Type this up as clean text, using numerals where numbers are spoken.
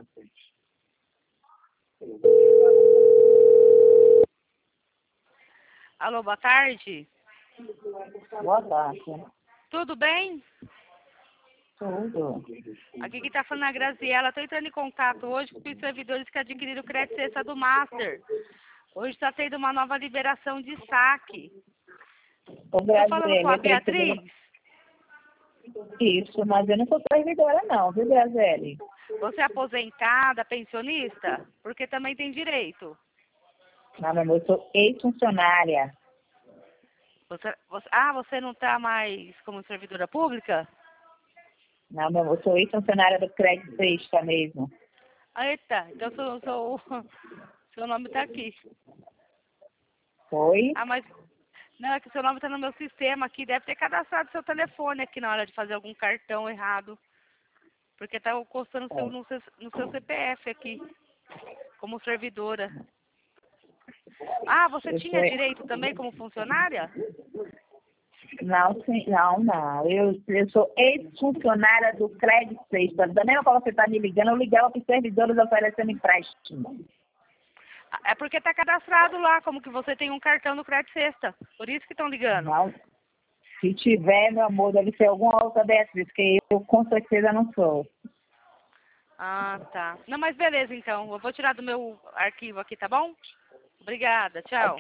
Alô, boa tarde. Boa tarde. Tudo bem? Tudo. Aqui que tá falando a Graziela. Estou entrando em contato hoje com os servidores que adquiriram o crédito extra do Master. Hoje está tendo uma nova liberação de saque. Ô, Estou falando com a Graziele, Beatriz. isso, mas eu não sou servidora não, viu, Graziele? Você é aposentada, pensionista? Porque também tem direito. Não, meu amor, eu sou ex-funcionária. Você não está mais como servidora pública? Não, meu amor, eu sou ex-funcionária do crédito extra mesmo. Eita, então seu nome está aqui. Foi? Mas não, é que seu nome está no meu sistema aqui. Deve ter cadastrado seu telefone aqui na hora de fazer algum cartão errado. Porque está constando no seu CPF aqui, como servidora. Você tinha direito também como funcionária? Não, sim, não. Eu sou ex-funcionária do crédito extra. Da mesma forma que você está me ligando, eu ligava para os servidores oferecendo empréstimo. É porque está cadastrado lá, como que você tem um cartão do crédito sexta. Por isso que estão ligando. Não. Se tiver, meu amor, deve ser alguma outra Beatriz, que eu com certeza não sou. Tá. Não, mas beleza então. Eu vou tirar do meu arquivo aqui, tá bom? Obrigada, tchau.